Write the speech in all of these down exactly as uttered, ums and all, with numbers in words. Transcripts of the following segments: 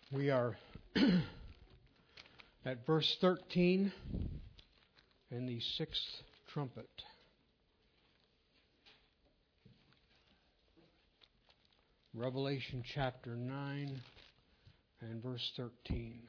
We are at verse thirteen in the sixth trumpet. Revelation chapter nine and verse thirteen.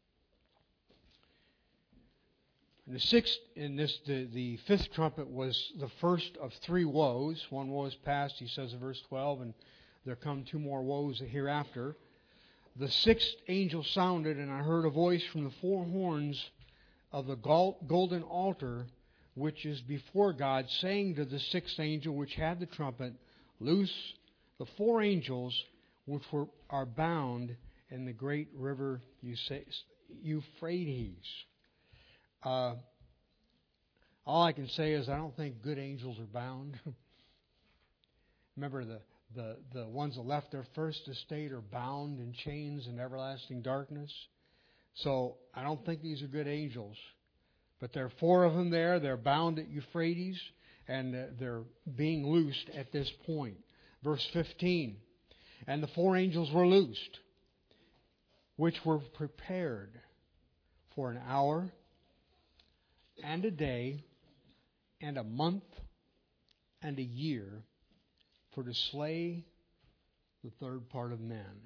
In the sixth, in this, the, the fifth trumpet was the first of three woes. One woe is past, he says in verse twelve, and there come two more woes hereafter. The sixth angel sounded, and I heard a voice from the four horns of the golden altar, which is before God, saying to the sixth angel which had the trumpet, Loose the four angels which were, are bound in the great river Euphrates. Uh, all I can say is I don't think good angels are bound. Remember, the, the, the ones that left their first estate are bound in chains and everlasting darkness. So I don't think these are good angels. But there are four of them there. They're bound at Euphrates, and they're being loosed at this point. Verse fifteen, and the four angels were loosed, which were prepared for an hour and a day and a month and a year for to slay the third part of men.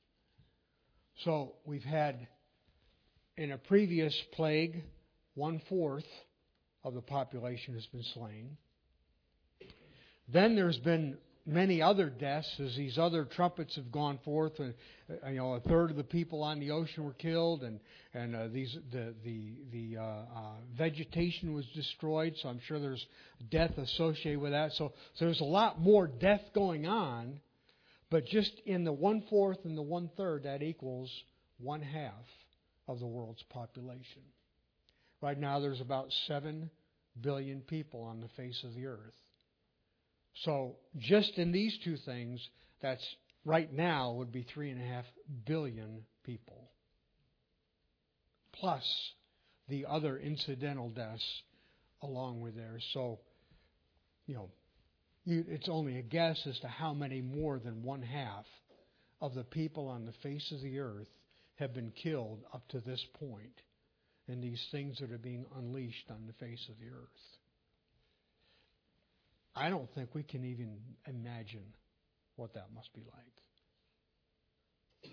So we've had in a previous plague, one-fourth of the population has been slain. Then there's been many other deaths as these other trumpets have gone forth. And, you know, a third of the people on the ocean were killed, and and uh, these the the the uh, uh, vegetation was destroyed. So I'm sure there's death associated with that. So so there's a lot more death going on, but just in the one fourth and the one third, that equals one half of the world's population. Right now, there's about seven billion people on the face of the earth. So just in these two things, that's right now would be three and a half billion people. Plus the other incidental deaths along with there. So, you know, you, it's only a guess as to how many more than one half of the people on the face of the earth have been killed up to this point in these things that are being unleashed on the face of the earth. I don't think we can even imagine what that must be like.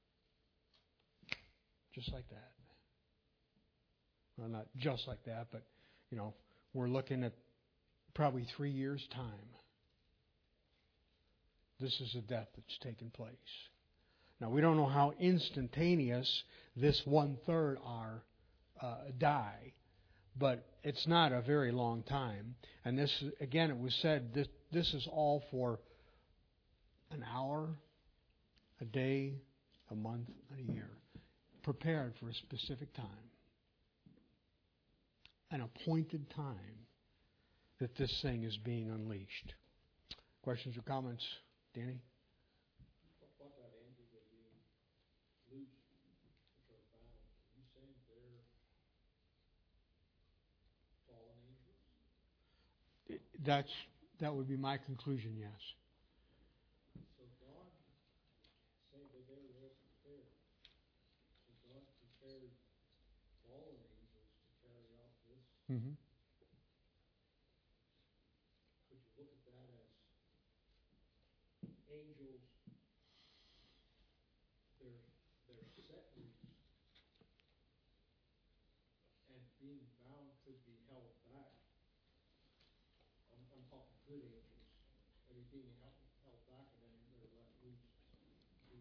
Just like that. Well, not just like that, but, you know, we're looking at probably three years' time. This is a death that's taken place. Now, we don't know how instantaneous this one-third are uh, die. But it's not a very long time. And this, again, it was said, this, this is all for an hour, a day, a month, and a year. Prepared for a specific time. An appointed time that this thing is being unleashed. Questions or comments? Danny? That's that would be my conclusion, yes. So God said that they were prepared. So God prepared fallen angels to carry out this. Mm-hmm. Could you look at that as angels? They're they're set loose, and being bound could be held back. I'm, I'm talking good angels. I mean, being held, held back and then they're let loose. The,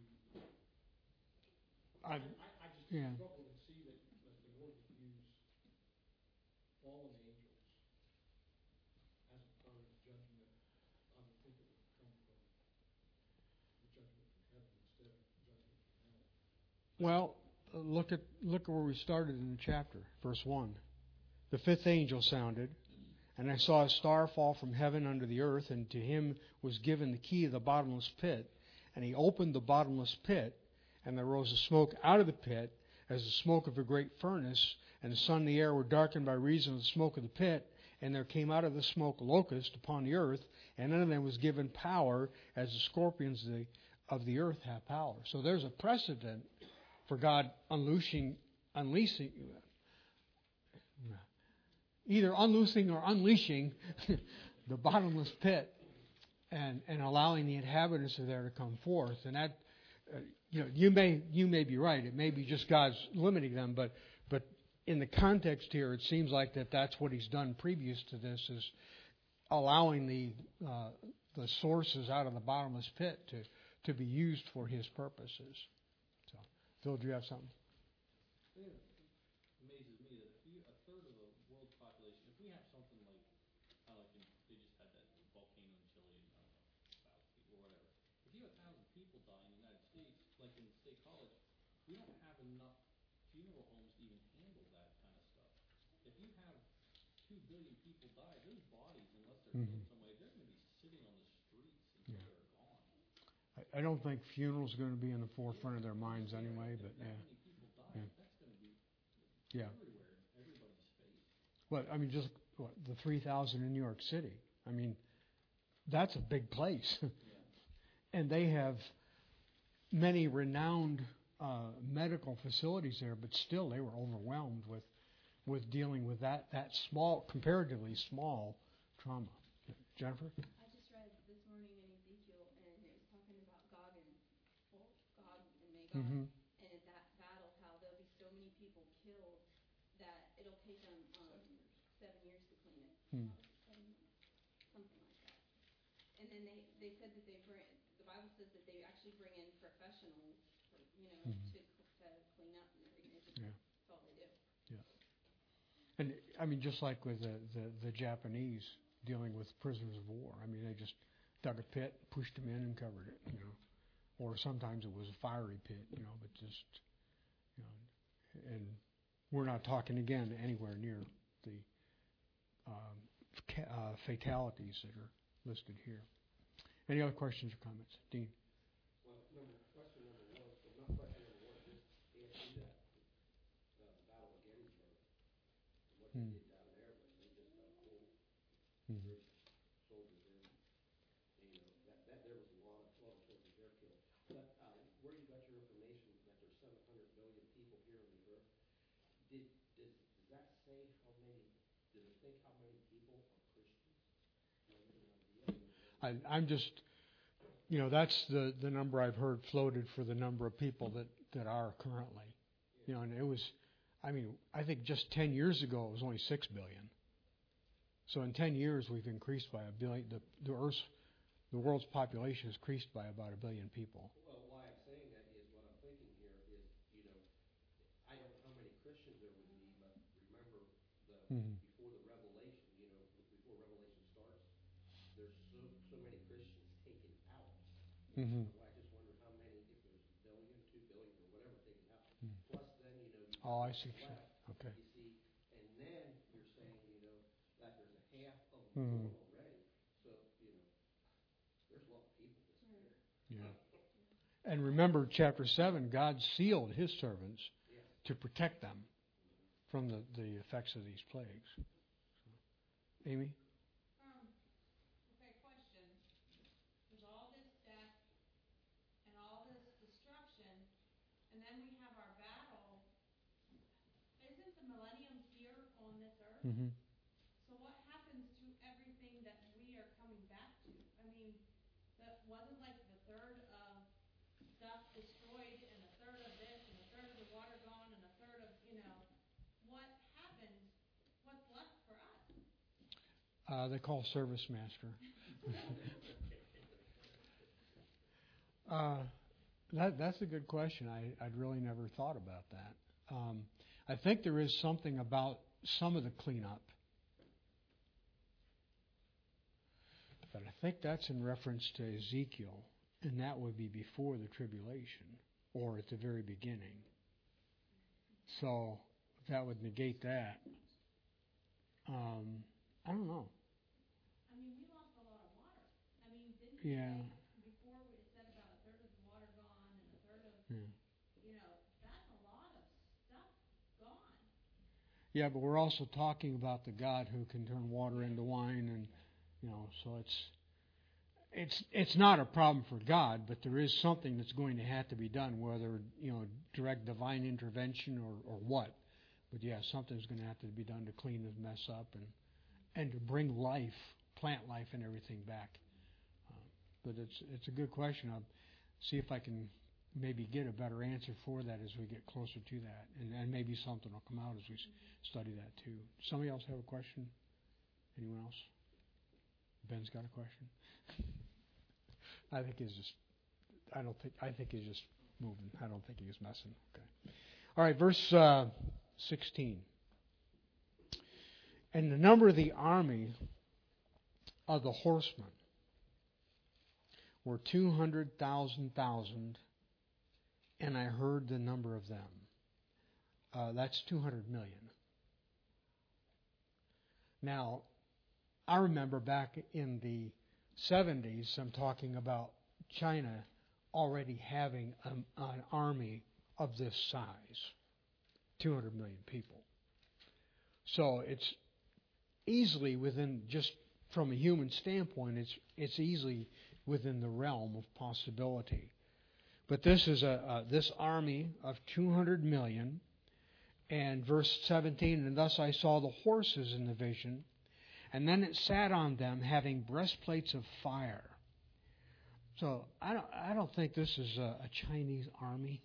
I, I, I just yeah. struggle to see that, that the Lord would use fallen angels as a part of judgment. I would think it would come from the judgment from heaven instead of judgment from hell. Well, look at look at where we started in the chapter, verse one. The fifth angel sounded, and I saw a star fall from heaven unto the earth, and to him was given the key of the bottomless pit. And he opened the bottomless pit, and there rose a smoke out of the pit, as the smoke of a great furnace, and the sun and the air were darkened by reason of the smoke of the pit. And there came out of the smoke locusts upon the earth, and unto them was given power, as the scorpions of the, of the earth have power. So there's a precedent for God unleashing, unleashing, either unloosing or unleashing the bottomless pit and, and allowing the inhabitants of there to come forth. And that, uh, you know, you may you may be right. It may be just God's limiting them, but but in the context here, it seems like that that's what He's done previous to this, is allowing the uh, the sources out of the bottomless pit to, to be used for His purposes. So, Phil, do you have something? It amazes me that if you, a third of the world's population, if we have something like, uh, like in, they just had that volcano in Chile, and I don't know, thousand people or whatever. If you have a thousand people die in the United States, like in State College, we don't have enough funeral homes to even handle that kind of stuff. If you have two billion people die, those bodies, unless they're Mm-hmm. put some way, they're going to be sitting on the streets until Yeah. they're gone. I, I don't think funerals are going to be in the forefront of their minds anyway, but If that yeah. many people die, Yeah. that's going to be Yeah. everywhere, in everybody's face. Well, I mean, just what, the three thousand in New York City. I mean, that's a big place. Yeah. And they have many renowned uh, medical facilities there, but still they were overwhelmed with with dealing with that, that small, comparatively small trauma. Jennifer? I just read this morning in Ezekiel, and it was talking about Gog and well, Gog and Magog, Mm-hmm. and in that battle, how there'll be so many people killed that it'll take them um, seven years to clean it. Hmm. Seven months, something like that. And then they, they said that they bring, the Bible says that they actually bring in professionals, for, you know, Mhm. to, to clean up and everything. It's just, Yeah. That's all they do. And I mean, just like with the, the, the Japanese dealing with prisoners of war. I mean, they just dug a pit, pushed them in, and covered it. You know, or sometimes it was a fiery pit. You know, but just you know, and we're not talking again anywhere near the um, ca- uh, fatalities that are listed here. Any other questions or comments, Dean? Well, number, question number one, well, not question number one, just answer that, uh, the Battle of Gettysburg, and what they Hmm. did down there, was they just, uh, pulled Mhm. British soldiers in, and, you know, that, that, there was a lot of, lot of soldiers there killed. But, uh, where you got your information that there's seven hundred billion people here on the earth, did, does, does that say how many, does it think how many people are Christians? Do you have any idea? I, I'm just, you know, that's the, the number I've heard floated for the number of people that, that are currently. You know, and it was, I mean, I think just ten years ago it was only six billion. So in ten years we've increased by a billion. The, the Earth's, the world's population has increased by about a billion people. Well, why I'm saying that is what I'm thinking here is, you know, I don't know how many Christians there would be, but remember the, Mhm. before the Revelation, you know, before Revelation starts, there's so, so many Christians taken out. Mhm. So I just wonder how many, if there's a billion, two billion, or whatever taken out. Mm. Plus then, you know, you Oh, I got see. what's left, Okay. you see, and then you're saying, you know, that there's a half of them Mhm. gone already. So, you know, there's a lot of people disappearing. Yeah. And remember, chapter seven, God sealed His servants Yes. to protect them from the, the effects of these plagues. So, Amy? Um, okay, question. There's all this death and all this destruction, and then we have our battle. Isn't the millennium here on this earth? Mm-hmm. So what happens to everything that we are coming back to? I mean, that wasn't like the third of stuff destroyed, and a third of this, and a third of the water gone, and a third of, you know, what happens? What's left for us? Uh, they call Service Master. uh, that, that's a good question. I, I'd really never thought about that. Um, I think there is something about some of the cleanup, but I think that's in reference to Ezekiel, and that would be before the tribulation or at the very beginning. So that would negate that. Um, I don't know. I mean, we lost a lot of water. I mean, didn't it Yeah. say before it said about a third of the water gone and a third of, Yeah. you know, that's a lot of stuff gone. Yeah, but we're also talking about the God who can turn water into wine, and you know, so it's it's it's not a problem for God, but there is something that's going to have to be done, whether, you know, direct divine intervention or, or what. But yeah, something's going to have to be done to clean the mess up and and to bring life, plant life, and everything back. Uh, but it's it's a good question. I'll see if I can maybe get a better answer for that as we get closer to that, and, and maybe something will come out as we study that too. Somebody else have a question? Anyone else? Ben's got a question. I think he's just. I don't think. I think he's just moving. I don't think he's messing. Okay. All right. Verse uh, sixteen. And the number of the army of the horsemen were two hundred thousand thousand, and I heard the number of them. Uh, that's two hundred million. Now, I remember back in the seventies, I'm talking about China already having a, an army of this size, two hundred million people. So it's easily within, just from a human standpoint, it's it's easily within the realm of possibility. But this is a, a this army of two hundred million, and verse seventeen, and thus I saw the horses in the vision, and then it sat on them, having breastplates of fire. So I don't I don't think this is a, a Chinese army.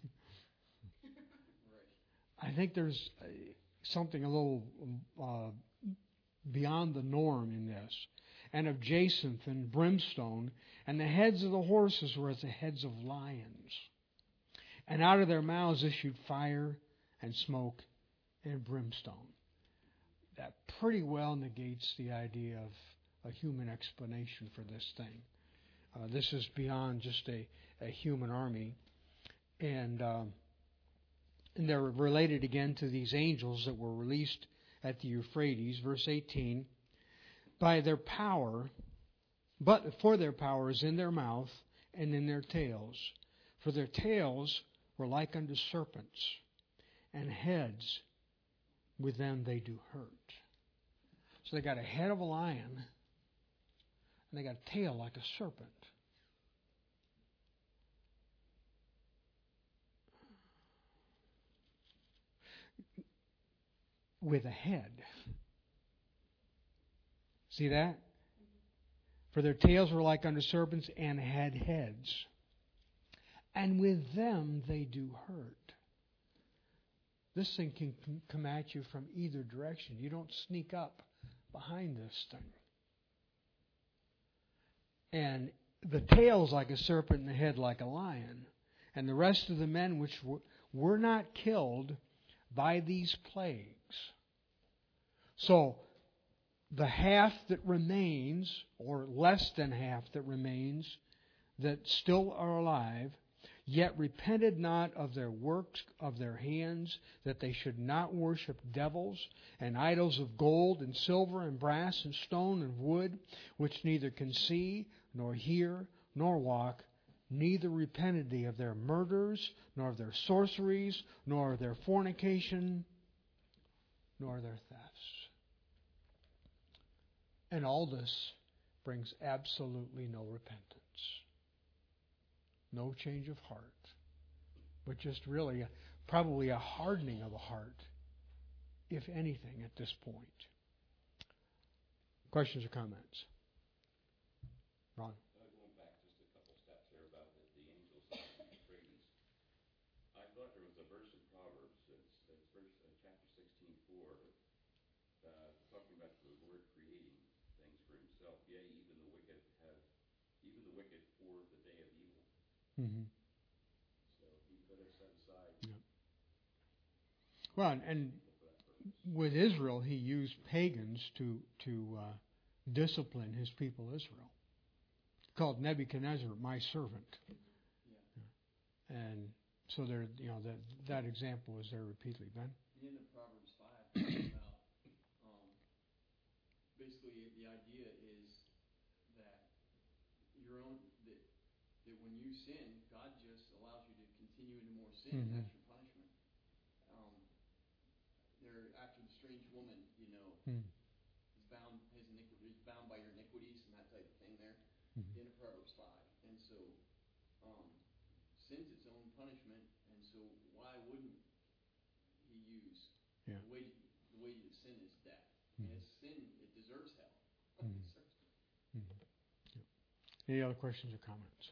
I think there's something a little uh, beyond the norm in this. And of jacinth and brimstone, and the heads of the horses were as the heads of lions. And out of their mouths issued fire and smoke and brimstone. That pretty well negates the idea of a human explanation for this thing. Uh, this is beyond just a, a human army. And, um, and they're related again to these angels that were released at the Euphrates, verse eighteen. By their power, but for their power is in their mouth and in their tails. For their tails were like unto serpents, and heads with them they do hurt. So they got a head of a lion, and they got a tail like a serpent. With a head. See that? For their tails were like unto serpents and had heads. And with them they do hurt. This thing can come at you from either direction. You don't sneak up behind this thing. And the tail's like a serpent and the head like a lion. And the rest of the men which were not killed by these plagues. So, the half that remains, or less than half that remains, that still are alive, yet repented not of their works of their hands, that they should not worship devils and idols of gold and silver and brass and stone and wood, which neither can see, nor hear, nor walk, neither repented they of their murders, nor of their sorceries, nor of their fornication, nor their thefts. And all this brings absolutely no repentance. No change of heart. But just really, a, probably a hardening of the heart, if anything, at this point. Questions or comments? Ron? Uh, going back just a couple steps there about the, the angels of the Euphrates. I thought there was a verse in Proverbs, it's, it's verse, uh, chapter sixteen four, uh, talking about the Lord creating things for himself. Yea, even the wicked have, even the wicked for the day of evil. Mm-hmm. So he could have set aside. Yep. Well, and with Israel, he used pagans to to uh, discipline his people Israel. Called Nebuchadnezzar my servant. Yeah. And so there, you know, that that example is there repeatedly. Ben? The end of Proverbs five talks about um, basically the idea is that your own that that when you sin, God just allows you to continue into more sin. Mm-hmm. And that's your punishment. Um, they're after the strange woman, you know, Mm. is bound his iniquity, is bound by your iniquities and that type of thing there. the end of Proverbs five. And so, um, sin's its own punishment, and so why wouldn't he use Yeah. the wage? The wage of sin is death, Mhm. and it's sin. It deserves hell. Mhm. It deserves- Any other questions or comments?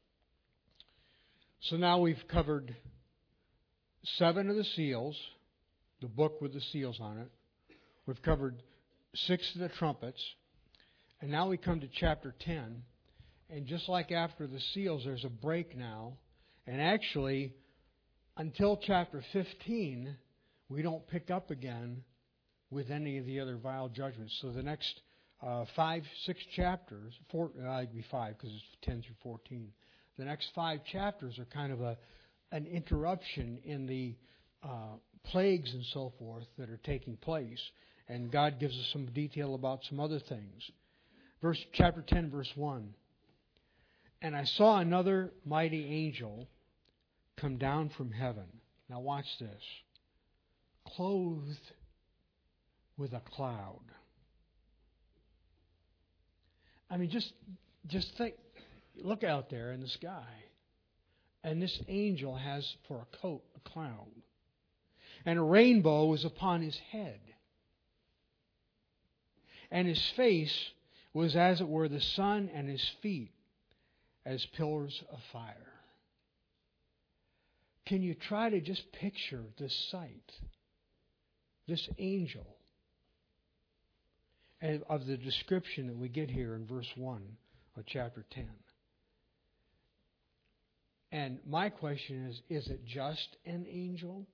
So now we've covered seven of the seals, the book with the seals on it. We've covered six of the trumpets. And now we come to chapter ten. And just like after the seals, there's a break now. And actually, until chapter fifteen, we don't pick up again with any of the other vial judgments. So the next uh, five, six chapters, four, uh, it'd be five because it's ten through fourteen. The next five chapters are kind of a an interruption in the uh, plagues and so forth that are taking place. And God gives us some detail about some other things. Verse chapter ten, verse one. And I saw another mighty angel come down from heaven. Now watch this. Clothed with a cloud. I mean, just just think. Look out there in the sky. And this angel has for a coat a cloud. And a rainbow was upon his head. And his face was as it were the sun, and his feet as pillars of fire. Can you try to just picture this sight? This angel. And of the description that we get here in verse one of chapter ten. And my question is, is it just an angel?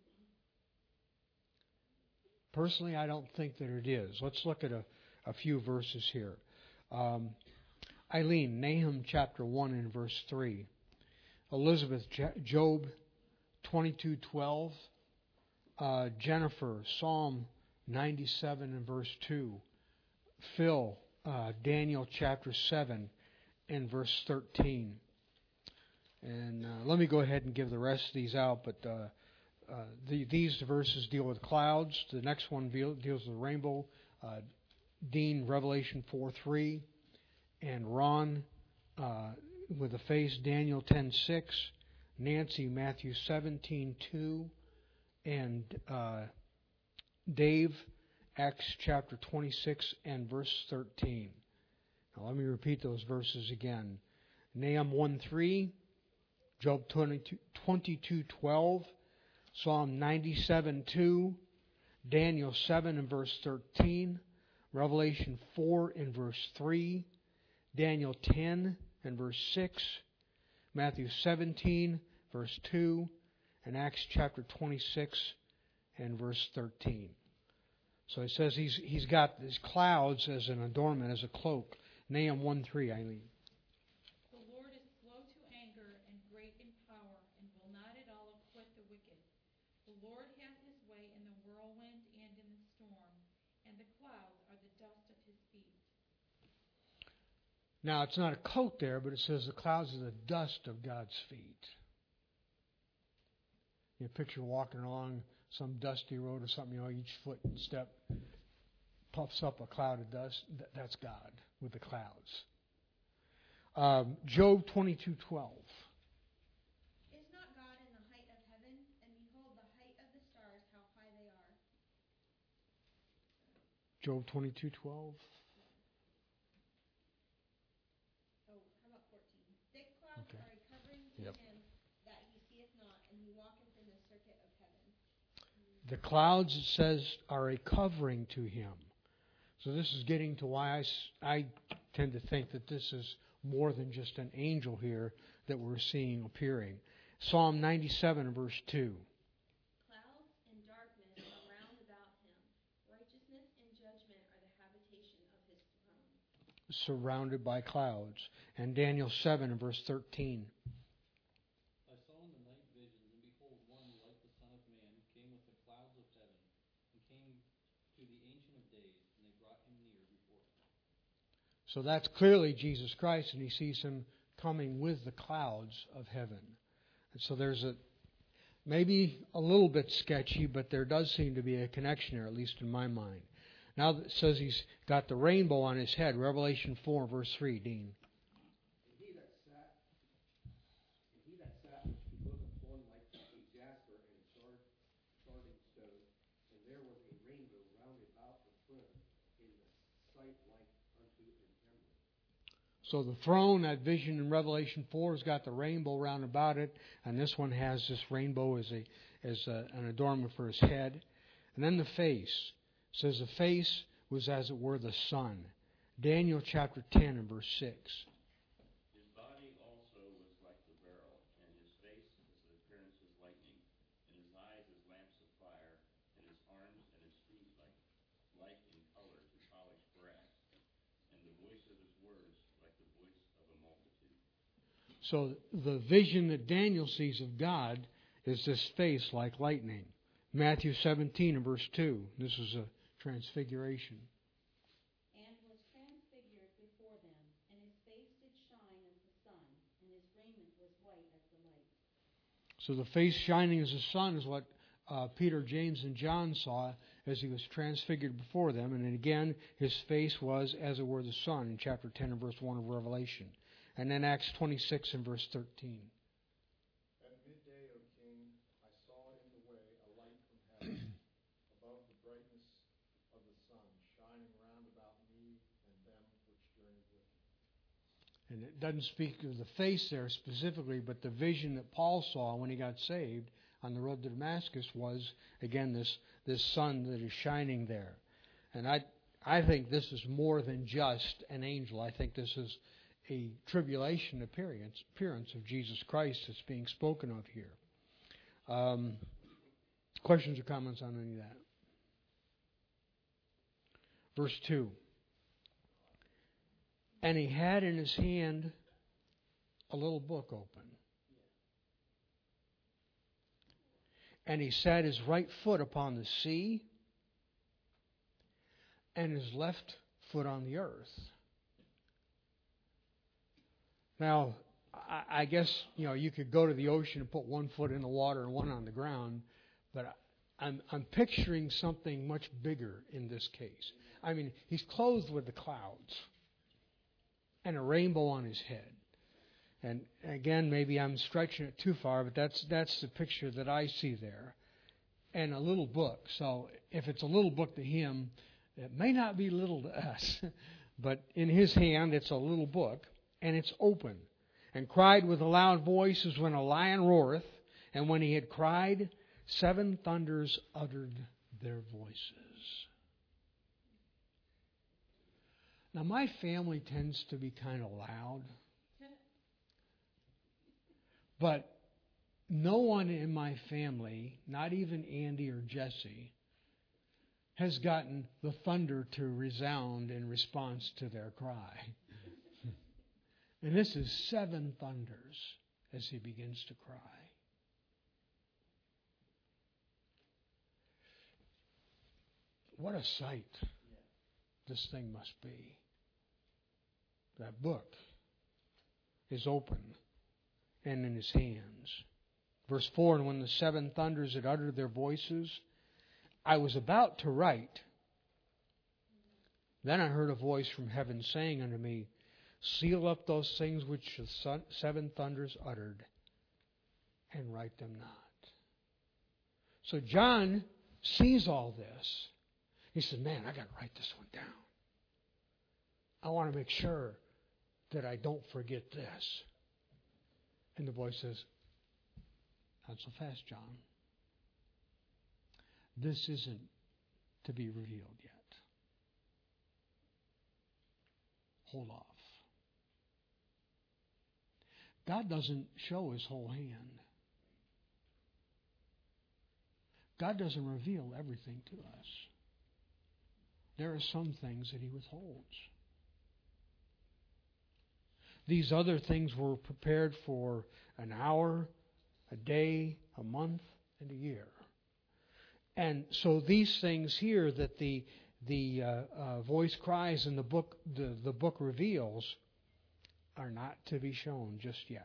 Personally, I don't think that it is. Let's look at a, a few verses here. Um, Eileen, Nahum chapter one and verse three. Elizabeth, Job twenty-two twelve. Uh, Jennifer, Psalm ninety-seven and verse two. Phil, uh, Daniel chapter seven and verse thirteen. And uh, let me go ahead and give the rest of these out, but uh, uh, the, these verses deal with clouds. The next one deal, deals with the rainbow. Uh, Dean, Revelation four three. And Ron, uh, with a face, Daniel ten six. Nancy, Matthew seventeen two. And uh, Dave, Acts chapter twenty-six and verse thirteen. Now let me repeat those verses again. Nahum one three. Job twenty-two twelve, Psalm ninety-seven two, Daniel seven and verse thirteen, Revelation four and verse three, Daniel ten and verse six, Matthew seventeen verse two, and Acts chapter twenty-six and verse thirteen. So it says he's he's got these clouds as an adornment, as a cloak. Nahum one three, Eileen. The Lord hath his way in the whirlwind and in the storm, and the clouds are the dust of his feet. Now, it's not a coat there, but it says the clouds are the dust of God's feet. You picture walking along some dusty road or something, you know, each foot and step puffs up a cloud of dust. That's God with the clouds. Um, Job twenty-two twelve. Job twenty-two twelve. Oh, how about fourteen? Thick clouds Okay. are a covering to Yep. him that he seeth not, and he walketh in the circuit of heaven. The clouds, it says, are a covering to him. So this is getting to why I, s- I tend to think that this is more than just an angel here that we're seeing appearing. Psalm ninety-seven, verse two. Clouds and darkness are round about him. Righteousness and judgment are the habitation of his throne. Surrounded by clouds. And Daniel seven, verse thirteen. I saw in the night visions, and behold, one like the Son of Man came with the clouds of heaven, and came to the Ancient of Days, and they brought him near before him. So that's clearly Jesus Christ, and he sees him coming with the clouds of heaven. And so there's a maybe a little bit sketchy, but there does seem to be a connection there, at least in my mind. Now it says he's got the rainbow on his head. Revelation four, verse three, Dean. that which looketh one like a jasper and a sard, sardine stone, and there was a rainbow round about the throne, in the sight like unto an emerald. So the throne, that vision in Revelation four, has got the rainbow round about it, and this one has this rainbow as a as a, an adornment for his head. And then the face. It says the face was as it were the sun. Daniel chapter ten and verse six. His body also was like the beryl, and his face as the appearance of lightning, and his eyes as lamps of fire, and his arms and his feet like like in color to polished brass, and the voice of his words like the voice of a multitude. So the vision that Daniel sees of God is this face like lightning. Matthew seventeen and verse two. This is a transfiguration. And was transfigured before them, and his face did shine as the sun, and his raiment was white as the light. So the face shining as the sun is what uh, Peter, James, and John saw as he was transfigured before them. And then again, his face was as it were the sun in chapter ten and verse one of Revelation. And then Acts twenty-six and verse thirteen. At midday, O king, I saw in the way a light from heaven, above the brightness of the sun, shining round about me and them which journeyed with me. And it doesn't speak of the face there specifically, but the vision that Paul saw when he got saved on the road to Damascus was, again, this, this sun that is shining there. And I, I think this is more than just an angel. I think this is a tribulation appearance, appearance of Jesus Christ that's being spoken of here. Um, questions or comments on any of that? Verse two. And he had in his hand a little book open. And he set his right foot upon the sea and his left foot on the earth. Now, I, I guess, you know, you could go to the ocean and put one foot in the water and one on the ground, but I'm, I'm picturing something much bigger in this case. I mean, he's clothed with the clouds and a rainbow on his head. And again, maybe I'm stretching it too far, but that's that's the picture that I see there. And a little book. So if it's a little book to him, it may not be little to us. But in his hand, it's a little book, and it's open. And cried with a loud voice as when a lion roareth. And when he had cried, seven thunders uttered their voices. Now, my family tends to be kind of loud. But no one in my family, not even Andy or Jesse, has gotten the thunder to resound in response to their cry. And this is seven thunders as he begins to cry. What a sight this thing must be. That book is open and in his hands. Verse four, and when the seven thunders had uttered their voices, I was about to write. Then I heard a voice from heaven saying unto me, seal up those things which the seven thunders uttered, and write them not. So John sees all this. He says, man, I got to write this one down. I want to make sure that I don't forget this. And the voice says, not so fast, John. This isn't to be revealed yet. Hold off. God doesn't show his whole hand. God doesn't reveal everything to us. There are some things that he withholds. These other things were prepared for an hour, a day, a month, and a year. And so these things here that the the uh, uh, voice cries and the book the, the book reveals are not to be shown just yet.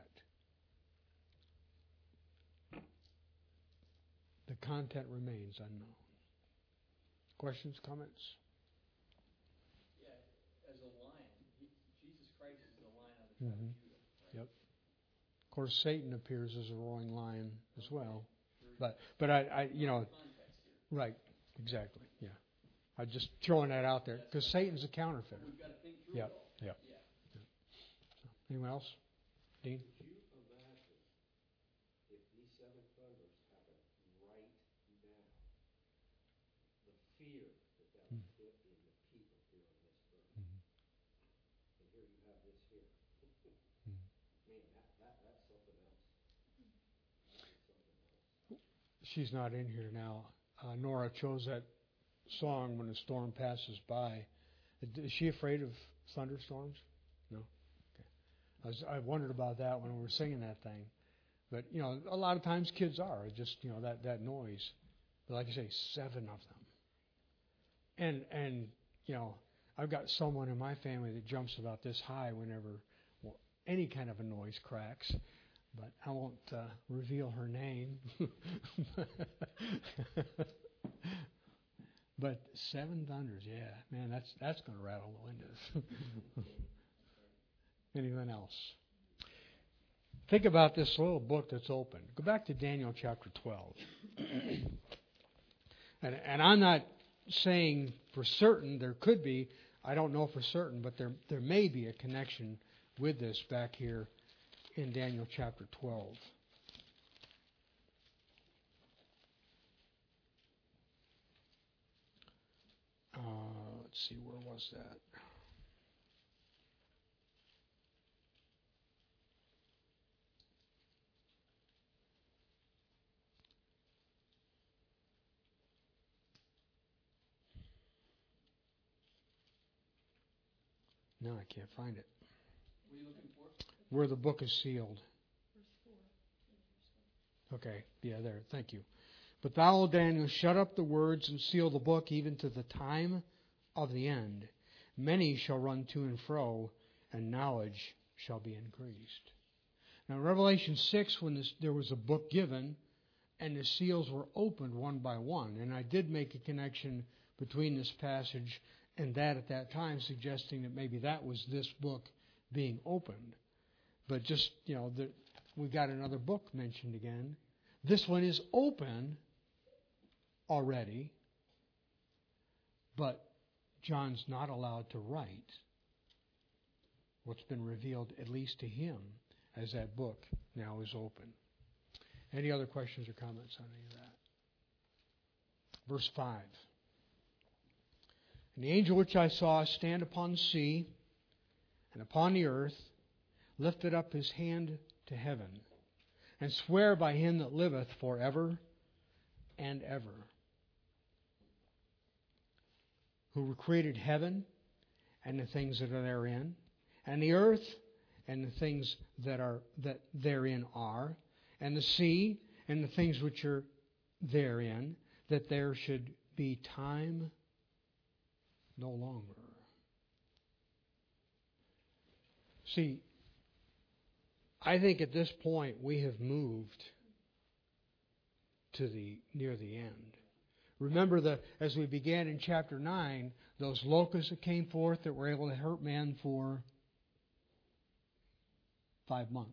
The content remains unknown. Questions, comments? Yeah, as a lion, he, Jesus Christ is the lion of the tribe Mm-hmm. of Judah. Right? Yep. course, Satan appears as a roaring lion as well. But but I, I you know, Context here. right, exactly, yeah. I'm just throwing that out there because Satan's a counterfeiter. We've got to think through Yep, it all. yep. Yeah. Anyone else? Dean? Could you imagine if these seven thunders happened right now? The fear that that would put in the people here on this earth. Mhm. And here you have this here. Mhm. Man, that, that, that's something else. That is something else. She's not in here now. Uh, Nora chose that song when a storm passes by. Is she afraid of thunderstorms? No? Okay. I, was, I wondered about that when we were singing that thing. But, you know, a lot of times kids are. Just, you know, that, that noise. But like I say, seven of them. And, and, you know, I've got someone in my family that jumps about this high whenever well, any kind of a noise cracks. But I won't uh, reveal her name. But seven thunders, yeah, man, that's that's going to rattle the windows. Anyone else? Think about this little book that's open. Go back to Daniel chapter twelve. and, and I'm not saying for certain there could be. I don't know for certain, but there there may be a connection with this back here in Daniel chapter twelve. Uh, let's see, where was that? No, I can't find it. What are you looking for? Where the book is sealed. Okay, yeah, there. Thank you. But thou, O Daniel, shut up the words and seal the book even to the time of the end. Many shall run to and fro, and knowledge shall be increased. Now, in Revelation six, when this, there was a book given, and the seals were opened one by one, and I did make a connection between this passage and that at that time, suggesting that maybe that was this book being opened. But just, you know, the, we got another book mentioned again. This one is open already, but John's not allowed to write what's been revealed, at least to him, as that book now is open. Any other questions or comments on any of that? Verse five. And the angel which I saw stand upon the sea and upon the earth lifted up his hand to heaven, and swear by him that liveth forever and ever, who created heaven and the things that are therein, and the earth and the things that are that therein are, and the sea and the things which are therein, that there should be time no longer. See, I think at this point we have moved to the near the end. Remember that as we began in chapter nine, those locusts that came forth that were able to hurt man for five months.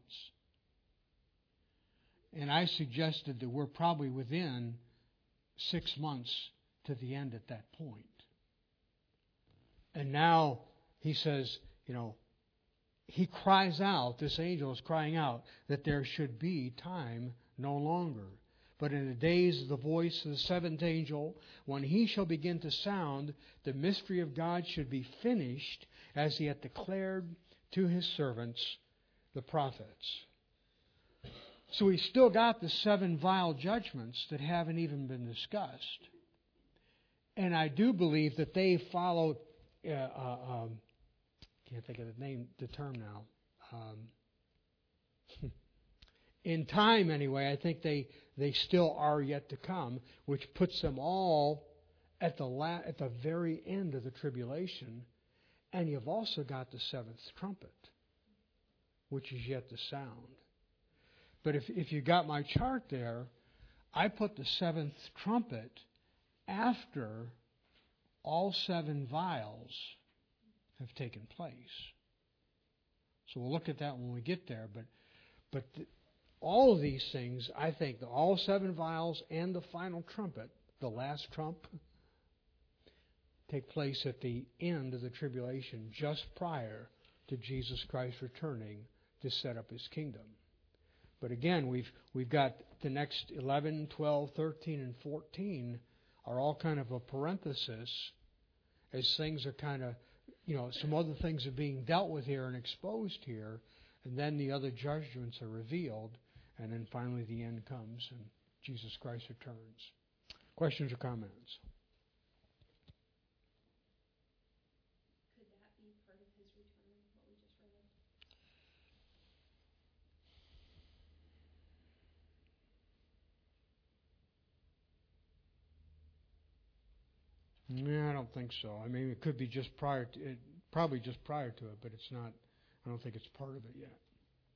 And I suggested that we're probably within six months to the end at that point. And now he says, you know, he cries out, this angel is crying out, that there should be time no longer. But in the days of the voice of the seventh angel, when he shall begin to sound, the mystery of God should be finished, as he hath declared to his servants, the prophets. So we still got the seven vial judgments that haven't even been discussed. And I do believe that they follow, uh, uh, um, can't think of the name, the term now. Um, in time, anyway, I think they, they still are yet to come, which puts them all at the la- at the very end of the tribulation. And you've also got the seventh trumpet, which is yet to sound. But if if you got my chart there, I put the seventh trumpet after all seven vials have taken place. So we'll look at that when we get there. But But th- all of these things, I think, the all seven vials and the final trumpet, the last trump, take place at the end of the tribulation, just prior to Jesus Christ returning to set up His kingdom. But again, we've we've got the next eleven, twelve, thirteen, and fourteen are all kind of a parenthesis as things are kind of, you know, some other things are being dealt with here and exposed here, and then the other judgments are revealed, and then finally the end comes and Jesus Christ returns. Questions or comments? Could that be part of His return, what we just read? No, I don't think so. I mean, it could be just prior to it, probably just prior to it, but it's not. I don't think it's part of it yet.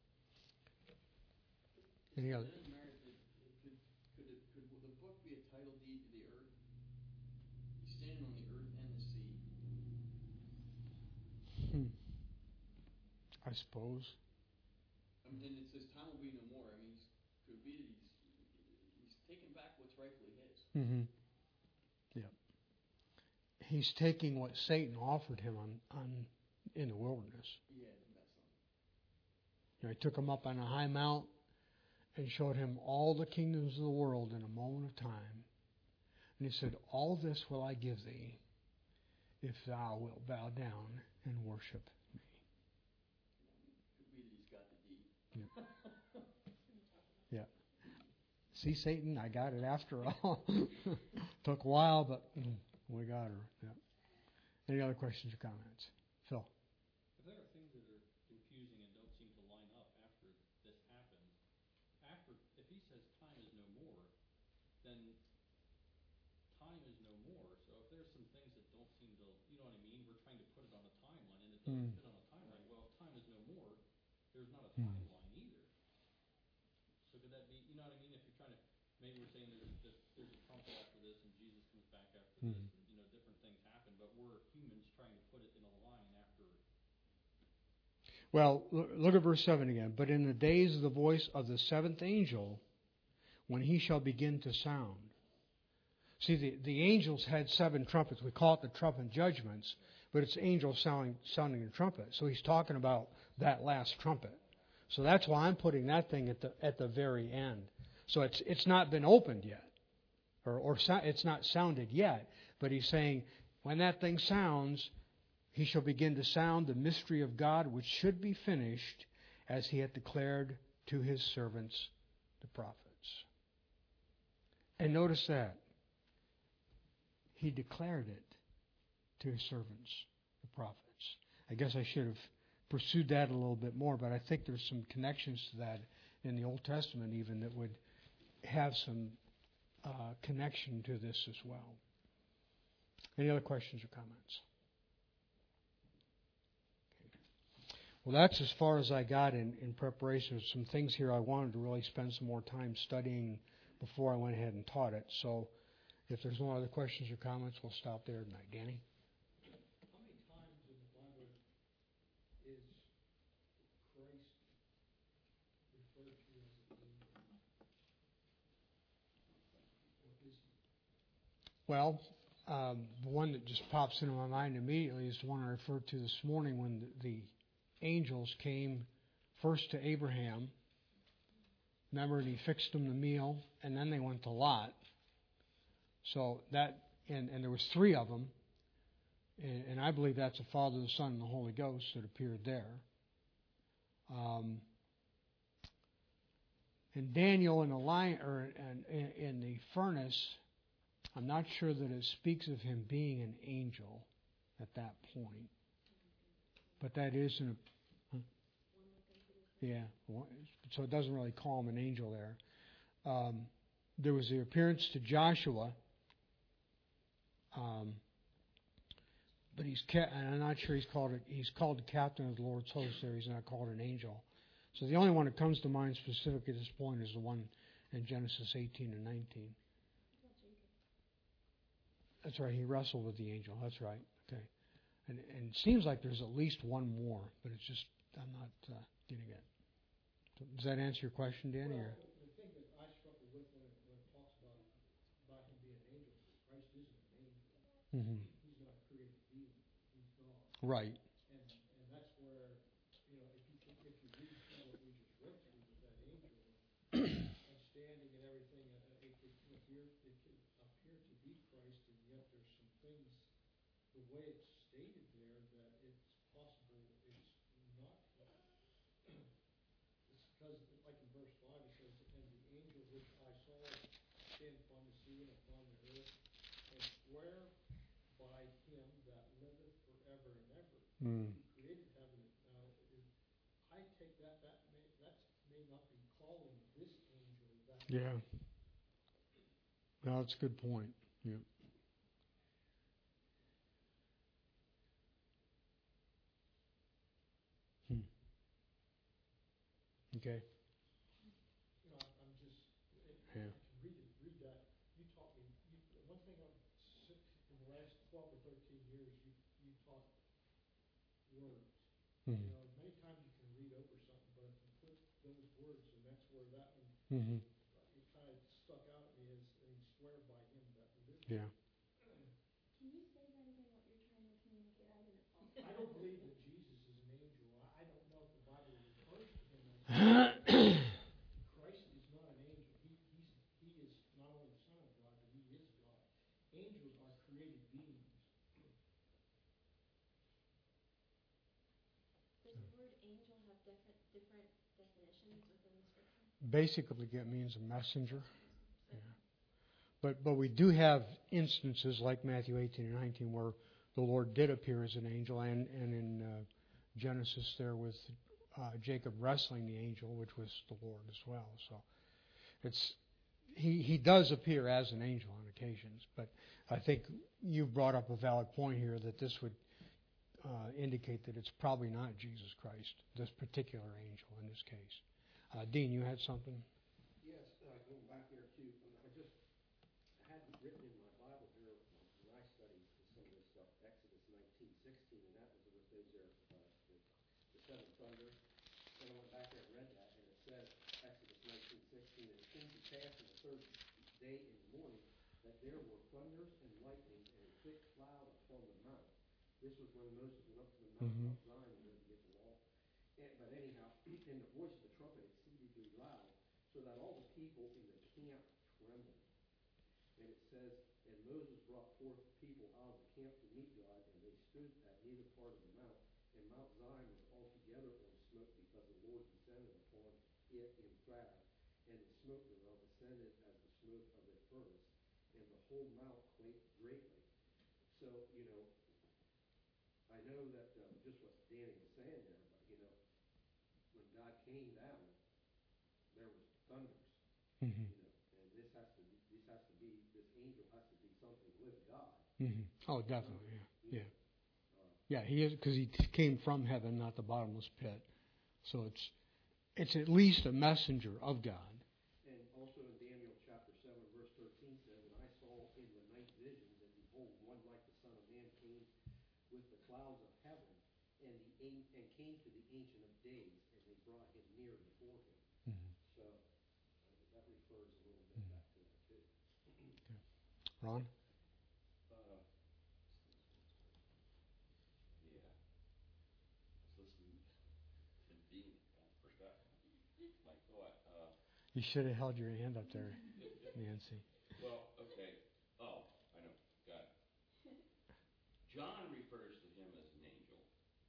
Any other? Doesn't matter if it, it could, could, it, could the book be a title deed to the earth? He's standing on the earth and the sea. Hmm. I suppose. I mean, and it says time will be no more. I mean, he's, could be that he's, he's taking back what's rightfully his. Mm-hmm. Yeah. He's taking what Satan offered him on, on in the wilderness. He had the best on. You know, he took him up on a high mount and showed him all the kingdoms of the world in a moment of time. And he said, "All this will I give thee, if thou wilt bow down and worship me." Could be that he's got the deed. Yeah. Yeah. See, Satan, I got it after all. Took a while, but mm, we got her. Yeah. Any other questions or comments? Phil? If there are things that are confusing and don't seem to line up after this happens, after if he says time is no more, then time is no more. So if there's some things that don't seem to, you know what I mean? We're trying to put it on a timeline, and it doesn't Mm. fit on a timeline. Well, if time is no more, there's not a Mm. timeline either. So could that be, you know what I mean? If you're trying to, maybe we're saying there's this, there's a trumpet after this, and Jesus comes back after Mm. this, and you know different things happen, but we're humans trying to put it in a line after. Well, lo- look at verse seven again. But in the days of the voice of the seventh angel, when he shall begin to sound. See, the, the angels had seven trumpets. We call it the trumpet judgments, but it's angels sounding, sounding the trumpet. So he's talking about that last trumpet. So that's why I'm putting that thing at the at the very end. So it's it's not been opened yet, or or so, it's not sounded yet. But he's saying when that thing sounds, he shall begin to sound the mystery of God, which should be finished, as he had declared to his servants, the prophets. And notice that. He declared it to his servants, the prophets. I guess I should have pursued that a little bit more, but I think there's some connections to that in the Old Testament even that would have some uh, connection to this as well. Any other questions or comments? Well, that's as far as I got in, in preparation. There's some things here I wanted to really spend some more time studying before I went ahead and taught it. So if there's no other questions or comments, we'll stop there tonight. Danny? How many times in the Bible is Christ referred to as a angel? Or is he? Well, um, the one that just pops into my mind immediately is the one I referred to this morning when the, the angels came first to Abraham. Remember, and he fixed them the meal, and then they went to Lot. So that, and, and there was three of them, and, and I believe that's the Father, the Son, and the Holy Ghost that appeared there. Um, and Daniel in the lion, or in, in the furnace, I'm not sure that it speaks of him being an angel at that point, but that is an, huh? yeah. So it doesn't really call him an angel there. Um, there was the appearance to Joshua. Um, but he's ca- and I'm not sure he's called it. He's called the captain of the Lord's host there. He's not called an angel. So the only one that comes to mind specifically at this point is the one in Genesis eighteen and nineteen. That's right. He wrestled with the angel. That's right. Okay. And, and it seems like there's at least one more, but it's just I'm not uh, getting it. Does that answer your question, Danny? Well, Or? the thing that I struggle with when it, when it talks about, about him being an angel, Christ isn't an angel. Mm-hmm. He's not a created being. He's God. Right. And, and that's where, you know, if you, if you read through what we just read through with that angel and, and standing and everything, uh, it could appear, it could appear to be Christ, and yet there's some things, the way it's stated there, that it's possible it's not him. It's because, like in verse five, it says, "And the angel which I saw stand upon the sea and upon the earth, and swear by him that liveth forever and ever, Mm. who created heaven." Now, it- I take that, that may, that's may not be calling this angel that. Yeah. No, that's a good point. Yeah. Hmm. Okay. You know, I'm I'm just, it, Yeah. I can read it, read that. You taught me, you, one thing I've, s- in the last twelve or thirteen years, you, you taught words. Mm-hmm. You know, many times you can read over something, but if you put those words, and that's where that one, Mm-hmm. it kind of stuck out at me as, and swear by him that liveth. Yeah. Can you say that again, what you're trying to communicate? I didn't follow. I don't believe that Jesus is an angel. I, I don't know if the Bible refers to him as an angel. Christ is not an angel. He, he's, he is not only the Son of God, but he is God. Angels are created beings. Does the word angel have different, different definitions within the scripture? Basically, it means a messenger. Yeah. But but we do have instances like Matthew eighteen and nineteen where the Lord did appear as an angel, and and in uh, Genesis there with uh, Jacob wrestling the angel, which was the Lord as well. So it's he he does appear as an angel on occasions. But I think you brought up a valid point here that this would uh, indicate that it's probably not Jesus Christ, this particular angel in this case. Uh, Dean, you had something? Yes, uh, going back there too, um, I just had it written in my Bible here when I studied some of this stuff, Exodus nineteen sixteen, and that was with those there, uh, the, the seven thunders. And I went back there and read that, and it says, Exodus nineteen sixteen, "And it came to pass on the third day in the morning that there were thunders and lightnings and a thick cloud upon the mount." This was when Moses went up to the mountain Mm-hmm. of Zion in order to get the law. And, but anyhow, and the voice of the trumpet exceedingly loud, so that all the people in the camp trembled. And it says, "And Moses brought forth the people out of the camp to meet God, and they stood at neither part of the mount. And Mount Zion was altogether on smoke, because the Lord descended upon it in fire. And the smoke thereof ascended as the smoke of a furnace, and the whole mount quaked greatly." So, you know, I know that uh, just what Danny was saying there, but, you know, when God came down, there was thunders. Mm-hmm. You know, and this has to be, this has to be, this angel has to be something with God. Mm-hmm. Oh, definitely, yeah, yeah, Uh, yeah. He is, because he came from heaven, not the bottomless pit. So it's it's at least a messenger of God. and also in Daniel chapter seven, verse thirteen says, "And I saw in the night visions, and behold, one like the Son of Man came with the clouds of heaven, and the an- and came to the Ancient of Days, and they brought him near before him." Mm-hmm. So uh, that refers a little bit back to that too. Ron? Uh, yeah. I was listening to Dean. I forgot my thought. Uh, You should have held your hand up there, Nancy. well, okay. Oh, I know. Got it. John refers to him as an angel.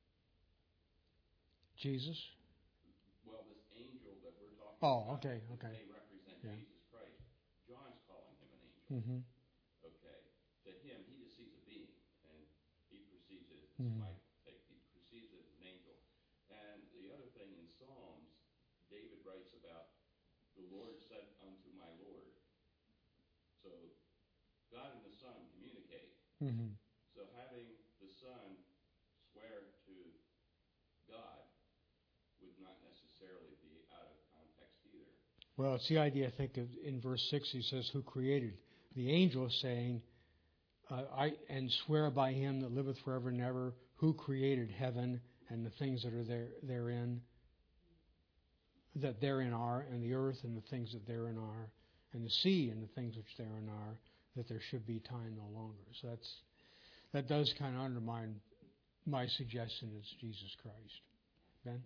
Jesus? Well, this angel that we're talking Oh, about, okay, that okay. may represent Yeah. Jesus Christ. John's calling him an angel. Mm-hmm. Okay. To him, he just sees a being, and he perceives it, Mhm. my take, he perceives it as an angel. And the other thing in Psalms, David writes about, "The Lord said unto my Lord." So God and the Son communicate. Mm-hmm. So having the Son swear to God would not necessarily be out of context either. Well, it's the idea, I think, of, in verse six, he says, "Who created?" The angel is saying, uh, I and swear by him that liveth forever and ever, who created heaven and the things that are there therein. that therein are, and the earth and the things that therein are, and the sea and the things which therein are, that there should be time no longer. So that's that does kind of undermine my suggestion it's Jesus Christ. Ben?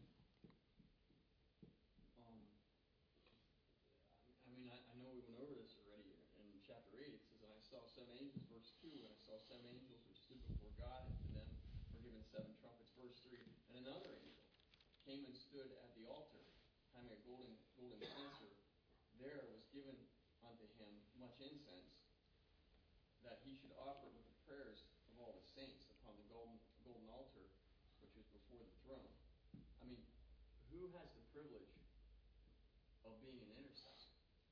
Um, I mean, I, I know we went over this already in chapter eight. It says, "And I saw seven angels," verse two, "and I saw seven angels which stood before God, and to them were given seven trumpets," verse three. "And another angel came and stood at the altar, having a golden golden censer. There was given unto him much incense, that he should offer with the prayers of all the saints upon the golden golden altar, which is before the throne." I mean, who has the privilege of being an intercessor?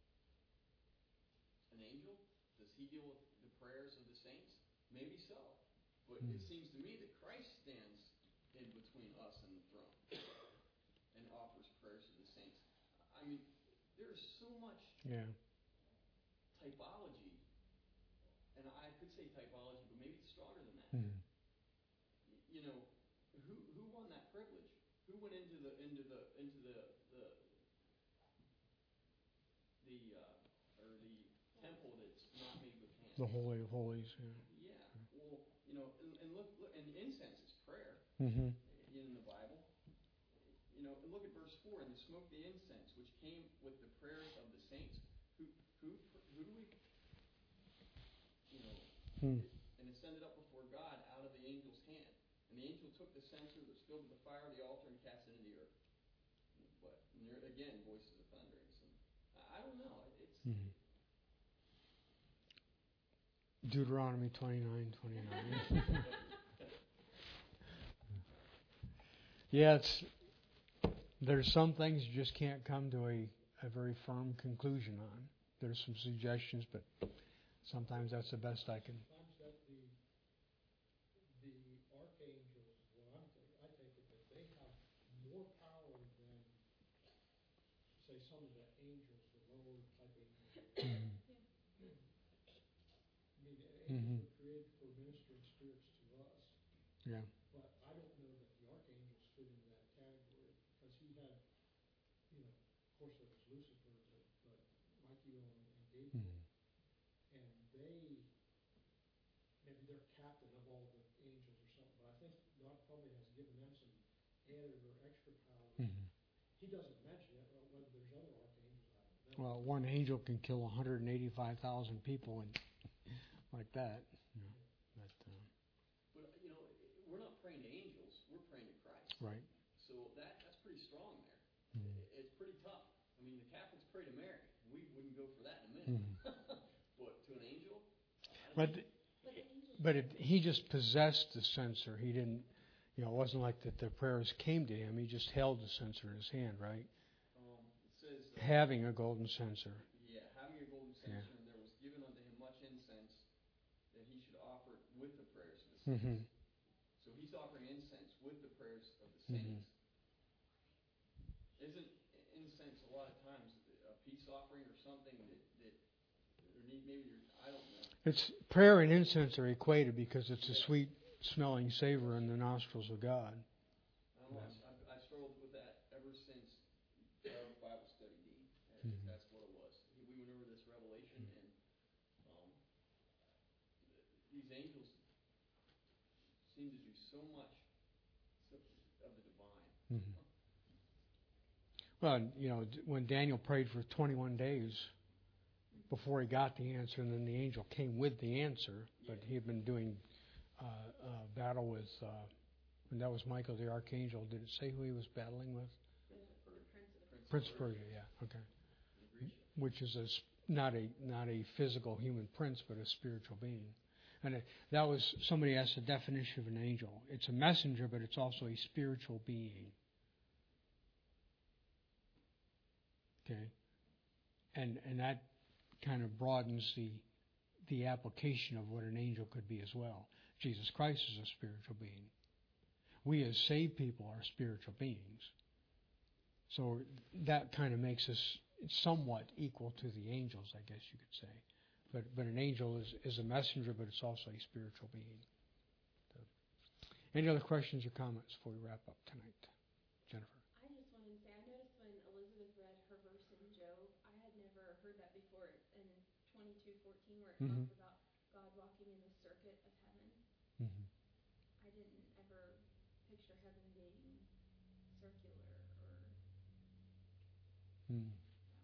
An angel? Does he deal with the prayers of the saints? Maybe so. But Hmm. it seems to me that Christ stands in between us and the throne and offers prayers to the saints. I mean, there's so much Yeah. typology, and I could say typology, but maybe it's stronger than that. Hmm. Y- You know, who who won that privilege? Who went into the into the into the the the uh, or the temple that's not made with hands? The Holy of Holies. Yeah. Yeah. Well, you know, and, and look, look, and incense is prayer Mm-hmm. in the Bible. You know, and look at verse four. "And the smoke, the incense, which came with the prayers of the saints." Who who who do we? You know, Hmm. and ascended up before God out of the angel's hand. And the angel took the censer that was filled with the fire of the altar and cast it into the earth. But and there again, voices of thunderings. And I, I don't know. It's Hmm. Deuteronomy twenty-nine, twenty-nine. Yeah, it's there's some things you just can't come to a, a very firm conclusion on. There's some suggestions, but sometimes that's the best I can. Sometimes that the, the archangels, well, I'm, ta- I take it that they have more power than, say, some of the angels, the lower type angels. I mean, the angels Mhm. were created for ministering spirits to us, Yeah. but I don't know that the archangels fit into that category, because he had, you know, of course there was Lucifer, but, but Michael and, and Gabriel, Mhm. and they, maybe they're captain of all the angels or something, but I think God probably has given them some added or extra powers. Mhm. He doesn't mention it, well, whether there's other archangels, I don't know. Well, one angel can kill one hundred eighty-five thousand people and like that. You know, but, uh, but you know, we're not praying to angels. We're praying to Christ. right. So that that's pretty strong there. Mhm. It- It's pretty tough. I mean, the Catholics pray to Mary. We wouldn't go for that in a minute. Mhm. But to an angel, I But think- But the angels. but it, he just possessed the censer. He didn't. You know, it wasn't like that the prayers came to him. He just held the censer in his hand, right? um, it says uh, Having a golden censer. yeah, having a golden censer, Yeah. and there was given unto him much incense, that he should offer it with the prayers of the saints. Mm-hmm. So he's offering incense with the prayers of the Mhm. saints. Isn't incense a lot of times a peace offering or something that, that or need, maybe you're, I don't know. It's prayer and incense are equated because it's a sweet smelling savor in the nostrils of God. I don't know. I've, I've struggled with that ever since our Bible study, Dean. That- Mhm. That's what it was. We went over this Revelation, and um, these angels seem to do so much of the divine. Mhm. Well, you know, d- when Daniel prayed for twenty-one days before he got the answer, and then the angel came with the answer, but he had been doing uh, uh, battle with, uh, and that was Michael the archangel. Did it say who he was battling with? Prince of Persia, yeah, okay. Which is a, s- not a not a physical human prince, but a spiritual being. And it, that was, somebody asked the definition of an angel. It's a messenger, but it's also a spiritual being. Okay? And and that kind of broadens the the application of what an angel could be as well. Jesus Christ is a spiritual being. We as saved people are spiritual beings. So that kind of makes us somewhat equal to the angels, I guess you could say. But but an angel is, is a messenger, but it's also a spiritual being. So, any other questions or comments before we wrap up tonight? Jennifer? I just wanted to say, I noticed when Elizabeth heard that before in twenty-two fourteen, where it Mhm. talks about God walking in the circuit of heaven. Mhm. I didn't ever picture heaven being circular or Mm. that way.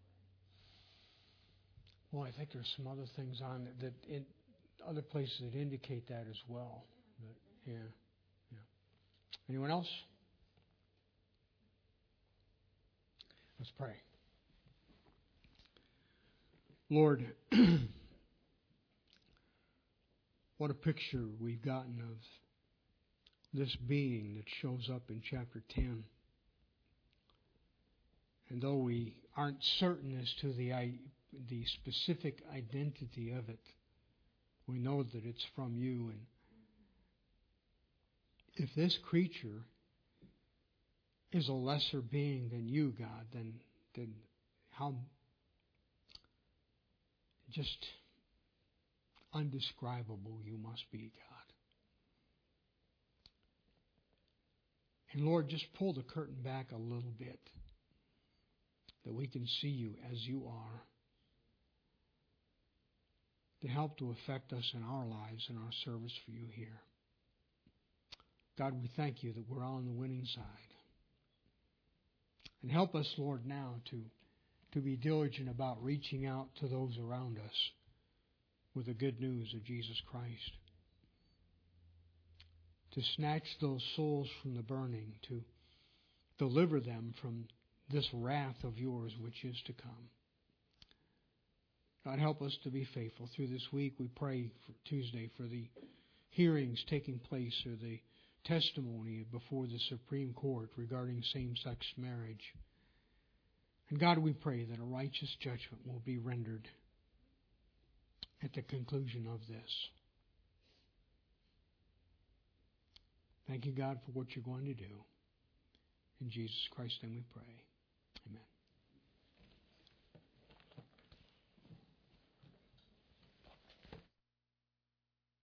Well, I think there's some other things on it that in other places that indicate that as well. But, yeah, yeah. Anyone else? Let's pray. Lord, what a picture we've gotten of this being that shows up in chapter ten. And though we aren't certain as to the the specific identity of it, we know that it's from you. And if this creature is a lesser being than you, God, then then how just undescribable you must be, God. And Lord, just pull the curtain back a little bit, that we can see you as you are, to help to affect us in our lives and our service for you here. God, we thank you that we're on the winning side. And help us, Lord, now to, to be diligent about reaching out to those around us with the good news of Jesus Christ. To snatch those souls from the burning, to deliver them from this wrath of yours which is to come. God, help us to be faithful. Through this week, we pray for Tuesday for the hearings taking place or the testimony before the Supreme Court regarding same-sex marriage. And God, we pray that a righteous judgment will be rendered at the conclusion of this. Thank you, God, for what you're going to do. In Jesus Christ's name we pray. Amen.